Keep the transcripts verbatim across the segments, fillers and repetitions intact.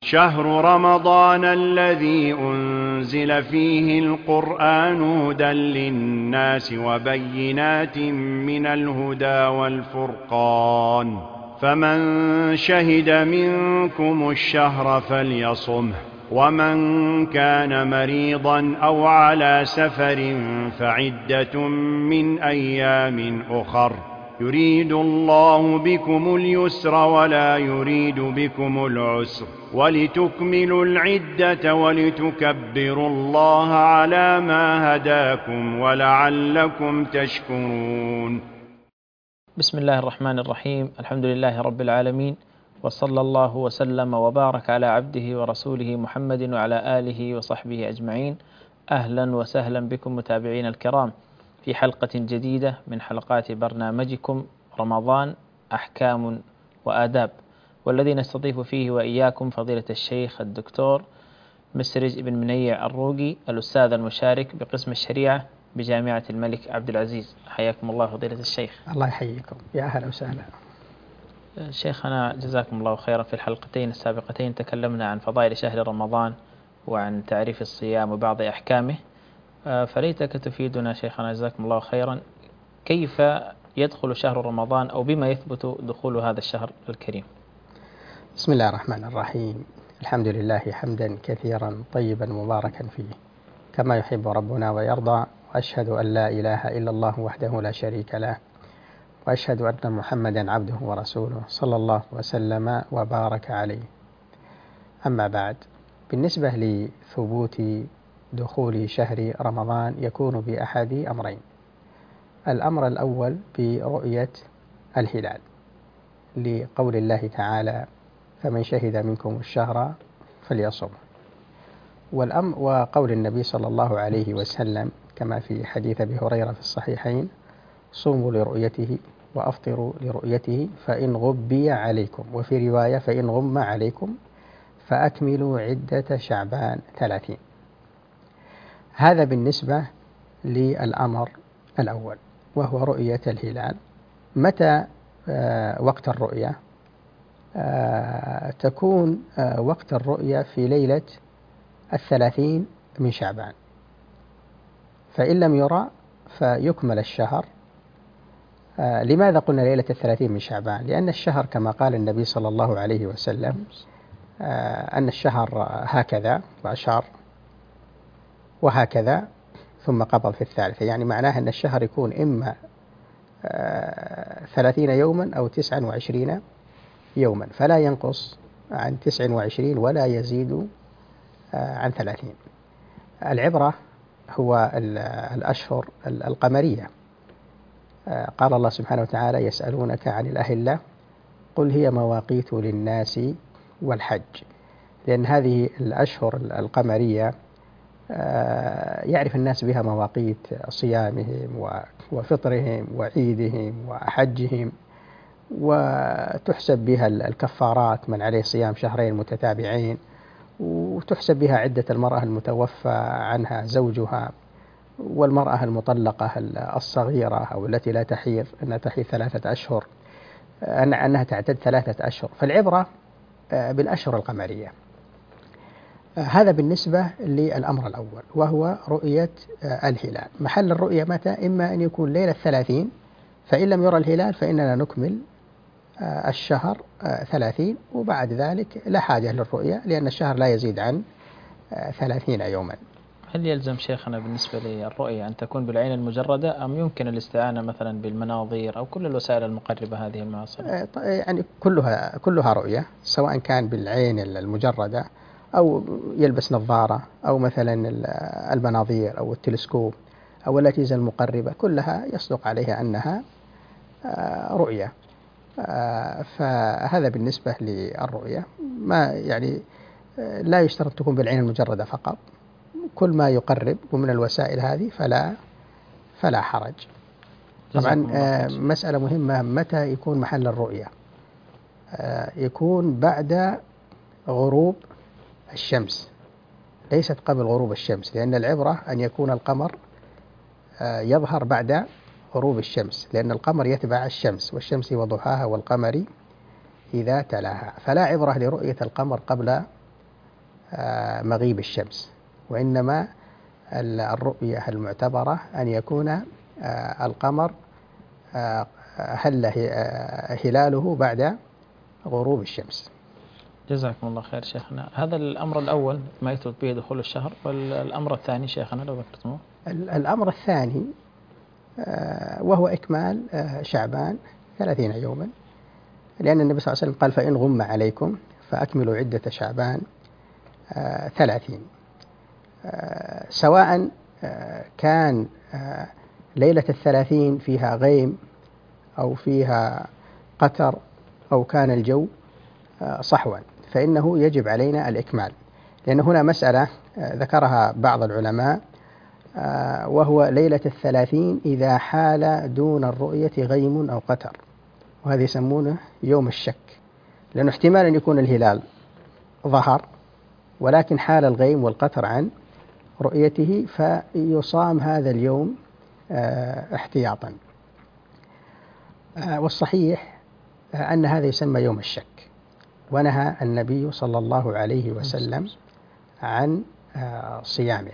شهر رمضان الذي أنزل فيه القرآن هدى للناس وبينات من الهدى والفرقان، فمن شهد منكم الشهر فليصمه، ومن كان مريضا أو على سفر فعدة من أيام أخر، يريد الله بكم اليسر ولا يريد بكم العسر، ولتكملوا العدة ولتكبروا الله على ما هداكم ولعلكم تشكرون. بسم الله الرحمن الرحيم. الحمد لله رب العالمين، وصلى الله وسلم وبارك على عبده ورسوله محمد وعلى آله وصحبه أجمعين. أهلا وسهلا بكم متابعين الكرام في حلقة جديدة من حلقات برنامجكم رمضان أحكام وآداب، والذي نستضيف فيه وإياكم فضيلة الشيخ الدكتور مسرج بن منيع الروقي، الأستاذ المشارك بقسم الشريعة بجامعة الملك عبد العزيز. حياكم الله فضيلة الشيخ. الله يحييكم، يا أهلا وسهلا. شيخنا جزاكم الله خيرا، في الحلقتين السابقتين تكلمنا عن فضائل شهر رمضان وعن تعريف الصيام وبعض أحكامه، فليتك تفيدنا شيخنا جزاكم الله خيرا كيف يدخل شهر رمضان أو بما يثبت دخول هذا الشهر الكريم. بسم الله الرحمن الرحيم. الحمد لله حمدا كثيرا طيبا مباركا فيه كما يحب ربنا ويرضى، وأشهد أن لا إله إلا الله وحده لا شريك له، وأشهد أن محمدا عبده ورسوله صلى الله وسلم وبارك عليه. أما بعد، بالنسبة لثبوت دخول شهر رمضان يكون بأحد أمرين. الأمر الأول برؤية الهلال، لقول الله تعالى: فمن شهد منكم الشهر فليصم. والأمر وقول النبي صلى الله عليه وسلم كما في حديث أبي هريرة في الصحيحين: صوموا لرؤيته وأفطروا لرؤيته فإن غبي عليكم، وفي رواية فإن غم عليكم فأكملوا عدة شعبان ثلاثين. هذا بالنسبة للأمر الأول وهو رؤية الهلال. متى آه وقت الرؤية؟ آه تكون آه وقت الرؤية في ليلة الثلاثين من شعبان، فإن لم يرى فيكمل الشهر. آه لماذا قلنا ليلة الثلاثين من شعبان؟ لأن الشهر كما قال النبي صلى الله عليه وسلم آه أن الشهر هكذا وأشار وهكذا ثم قبض في الثالثة، يعني معناه أن الشهر يكون إما آه ثلاثين يوما أو تسعا وعشرين يوما، فلا ينقص عن تسع وعشرين ولا يزيد آه عن ثلاثين. العبرة هو الأشهر القمرية. آه قال الله سبحانه وتعالى: يسألونك عن الأهلة قل هي مواقيت للناس والحج، لأن هذه الأشهر القمرية يعرف الناس بها مواقيت صيامهم وفطرهم وعيدهم وحجهم، وتحسب بها الكفارات من عليه صيام شهرين متتابعين، وتحسب بها عدة المرأة المتوفى عنها زوجها، والمرأة المطلقة الصغيرة أو التي لا تحيض أنها تحيض ثلاثة أشهر، أنها تعتد ثلاثة أشهر. فالعبرة بالأشهر القمرية. هذا بالنسبة للأمر الأول وهو رؤية الهلال. محل الرؤية متى؟ إما أن يكون ليلة الثلاثين، فإن لم يرى الهلال فإننا نكمل الشهر ثلاثين، وبعد ذلك لا حاجة للرؤية لأن الشهر لا يزيد عن ثلاثين يوما. هل يلزم شيخنا بالنسبة للرؤية أن تكون بالعين المجردة أم يمكن الاستعانة مثلا بالمناظير أو كل الوسائل المقربة هذه المعاصرة؟ يعني كلها كلها رؤية، سواء كان بالعين المجردة أو يلبس نظارة أو مثلا المناظير أو التلسكوب أو الأجهزة المقربة، كلها يصدق عليها أنها رؤية. فهذا بالنسبة للرؤية. ما يعني لا يشترط تكون بالعين المجردة فقط، كل ما يقرب ومن الوسائل هذه فلا فلا حرج. طبعا مسألة مهمة: متى يكون محل الرؤية؟ يكون بعد غروب الشمس، ليست قبل غروب الشمس، لأن العبرة أن يكون القمر يظهر بعد غروب الشمس، لأن القمر يتبع الشمس، والشمس وضحاها والقمر إذا تلاها، فلا عبرة لرؤية القمر قبل مغيب الشمس، وإنما الرؤية المعتبرة أن يكون القمر هل هلاله بعد غروب الشمس. جزاكم الله خير شيخنا. هذا الأمر الأول ما يثبت به دخول الشهر، والأمر الثاني شيخنا لو ذكرتموه. الأمر الثاني وهو إكمال شعبان ثلاثين يوما، لأن النبي صلى الله عليه وسلم قال فإن غم عليكم فأكملوا عدة شعبان ثلاثين، سواء كان ليلة الثلاثين فيها غيم أو فيها قتر أو كان الجو صحوا، فإنه يجب علينا الإكمال، لأن هنا مسألة ذكرها بعض العلماء، وهو ليلة الثلاثين إذا حال دون الرؤية غيم أو قتر، وهذا يسمونه يوم الشك، لأنه احتمال أن يكون الهلال ظهر ولكن حال الغيم والقتر عن رؤيته، فيصام هذا اليوم احتياطا. والصحيح أن هذا يسمى يوم الشك، ونهى النبي صلى الله عليه وسلم عن صيامه.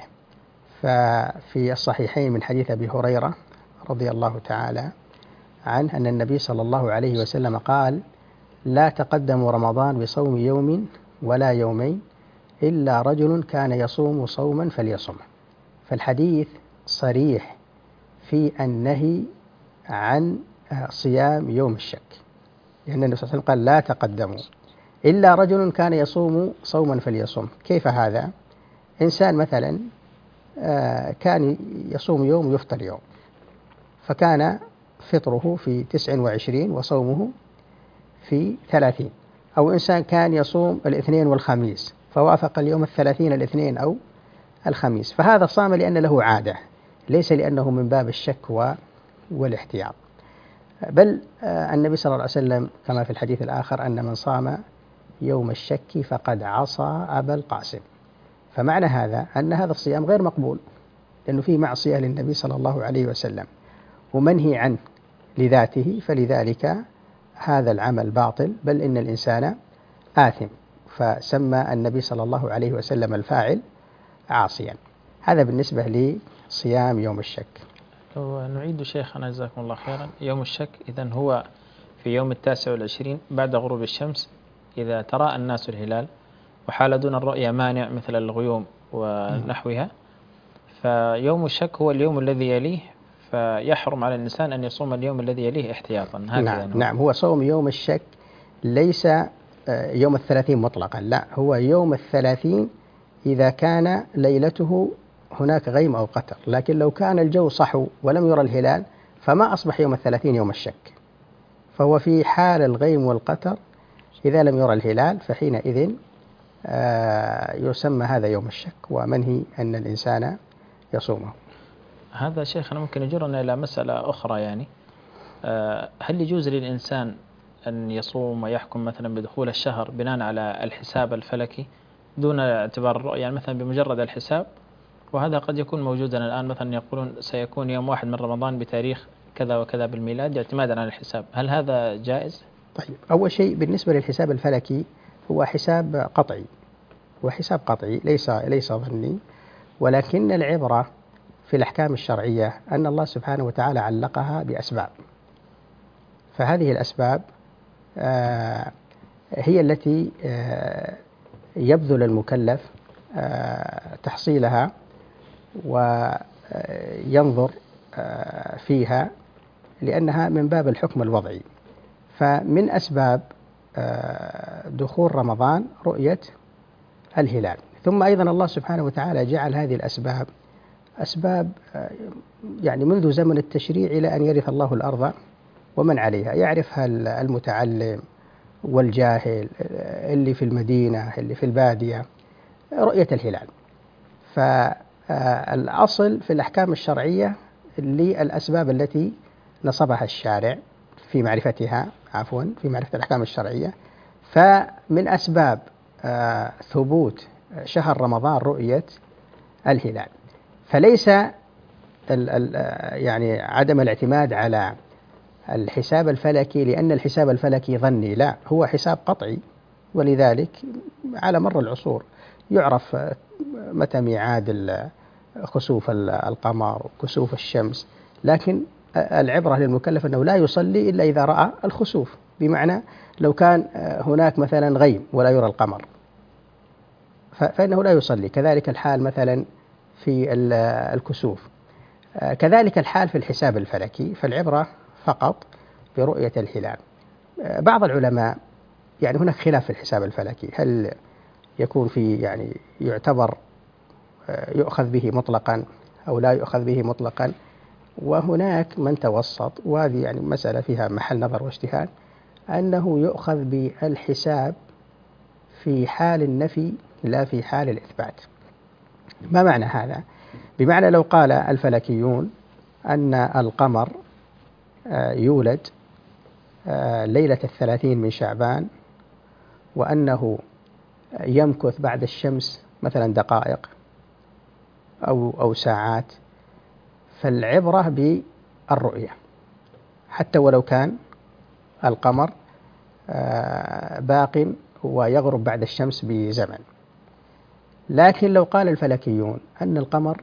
ففي الصحيحين من حديث أبي هريرة رضي الله تعالى عنه أن النبي صلى الله عليه وسلم قال: لا تقدموا رمضان بصوم يوم ولا يومين إلا رجل كان يصوم صوما فليصمه. فالحديث صريح في النهي عن صيام يوم الشك، لأن النبي صلى الله عليه وسلم قال: لا تقدموا إلا رجل كان يصوم صوما فليصم. كيف هذا؟ إنسان مثلا كان يصوم يوم ويفطر يوم، فكان فطره في تسع وعشرين وصومه في ثلاثين، أو إنسان كان يصوم الاثنين والخميس فوافق اليوم الثلاثين الاثنين أو الخميس، فهذا صام لأن له عادة، ليس لأنه من باب الشك والاحتياط. بل النبي صلى الله عليه وسلم كما في الحديث الآخر أن من صام يوم الشك فقد عصى أبا القاسم. فمعنى هذا أن هذا الصيام غير مقبول، لأنه فيه معصية للنبي صلى الله عليه وسلم ومنهي عنه لذاته، فلذلك هذا العمل باطل، بل إن الإنسان آثم، فسمى النبي صلى الله عليه وسلم الفاعل عاصيا. هذا بالنسبة لصيام يوم الشك. نعيد شيخنا جزاكم الله خيرا. يوم الشك إذن هو في يوم التاسع والعشرين بعد غروب الشمس، إذا تراءى الناس الهلال وحال دون الرؤية مانع مثل الغيوم ونحوها، فيوم الشك هو اليوم الذي يليه، فيحرم على الإنسان أن يصوم اليوم الذي يليه احتياطا. نعم, نعم هو صوم يوم الشك ليس يوم الثلاثين مطلقا، لا، هو يوم الثلاثين إذا كان ليلته هناك غيم أو قتر، لكن لو كان الجو صحو ولم يرى الهلال فما أصبح يوم الثلاثين يوم الشك، فهو في حال الغيم والقتر إذا لم يرى الهلال فحينئذ آه يسمى هذا يوم الشك، ومنهي أن الإنسان يصومه. هذا شيخنا ممكن يجرنا إلى مسألة أخرى، يعني آه هل يجوز للإنسان أن يصوم ويحكم مثلا بدخول الشهر بناء على الحساب الفلكي دون اعتبار الرؤية، يعني مثلا بمجرد الحساب، وهذا قد يكون موجودا الآن، مثلا يقولون سيكون يوم واحد من رمضان بتاريخ كذا وكذا بالميلاد اعتمادا على الحساب، هل هذا جائز؟ طيب، أول شيء بالنسبة للحساب الفلكي هو حساب قطعي، وحساب قطعي ليس ليس ظني، ولكن العبرة في الأحكام الشرعية أن الله سبحانه وتعالى علقها بأسباب، فهذه الأسباب آه هي التي آه يبذل المكلف آه تحصيلها وينظر آه فيها، لأنها من باب الحكم الوضعي. فمن أسباب آه دخول رمضان رؤية الهلال، ثم أيضا الله سبحانه وتعالى جعل هذه الأسباب أسباب آه يعني منذ زمن التشريع إلى أن يرث الله الأرض ومن عليها، يعرفها المتعلم والجاهل، اللي في المدينة اللي في البادية، رؤية الهلال. فالأصل في الأحكام الشرعية للأسباب التي نصبها الشارع في معرفتها عفوا في معرفة الأحكام الشرعية. فمن أسباب ثبوت شهر رمضان رؤية الهلال، فليس يعني عدم الاعتماد على الحساب الفلكي لأن الحساب الفلكي ظني، لا، هو حساب قطعي، ولذلك على مر العصور يعرف متى ميعاد خسوف القمر وكسوف الشمس، لكن العبرة للمكلف أنه لا يصلي إلا إذا رأى الخسوف، بمعنى لو كان هناك مثلا غيم ولا يرى القمر فإنه لا يصلي. كذلك الحال مثلا في الكسوف، كذلك الحال في الحساب الفلكي، فالعبرة فقط برؤية الهلال. بعض العلماء يعني هناك خلاف في الحساب الفلكي، هل يكون في يعني يعتبر يؤخذ به مطلقا أو لا يؤخذ به مطلقا، وهناك من توسط، وهذه يعني مسألة فيها محل نظر واجتهاد، أنه يؤخذ بالحساب في حال النفي لا في حال الإثبات. ما معنى هذا؟ بمعنى لو قال الفلكيون أن القمر يولد ليلة الثلاثين من شعبان، وأنه يمكث بعد الشمس مثلا دقائق أو أو ساعات، فالعبرة بالرؤية حتى ولو كان القمر باق ويغرب بعد الشمس بزمن. لكن لو قال الفلكيون أن القمر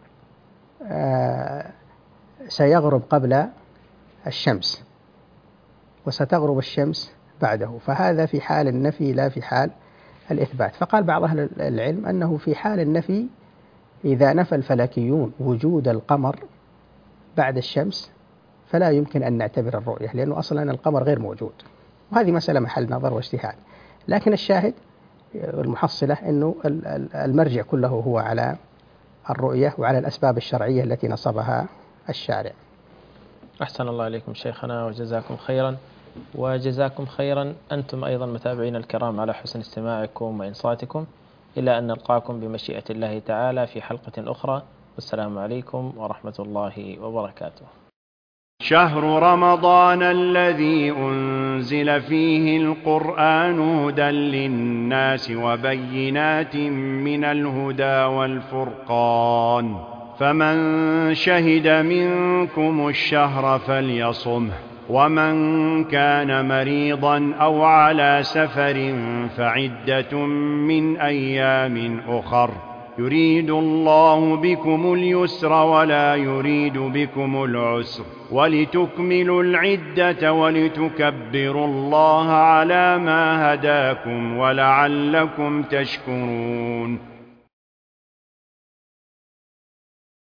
سيغرب قبل الشمس وستغرب الشمس بعده، فهذا في حال النفي لا في حال الإثبات. فقال بعض أهل العلم أنه في حال النفي إذا نفى الفلكيون وجود القمر بعد الشمس فلا يمكن أن نعتبر الرؤية، لأنه أصلا القمر غير موجود، وهذه مسألة محل نظر واجتهاد. لكن الشاهد المحصلة أنه المرجع كله هو على الرؤية وعلى الأسباب الشرعية التي نصبها الشارع. أحسن الله إليكم شيخنا وجزاكم خيرا، وجزاكم خيرا أنتم أيضا متابعين الكرام على حسن استماعكم وإنصاتكم، إلى أن نلقاكم بمشيئة الله تعالى في حلقة أخرى، والسلام عليكم ورحمة الله وبركاته. شهر رمضان الذي أنزل فيه القرآن هدى للناس وبينات من الهدى والفرقان، فمن شهد منكم الشهر فليصمه، ومن كان مريضا أو على سفر فعدة من أيام أخر، يريد الله بكم اليسر ولا يريد بكم العسر، ولتكملوا العدة ولتكبروا الله على ما هداكم ولعلكم تشكرون.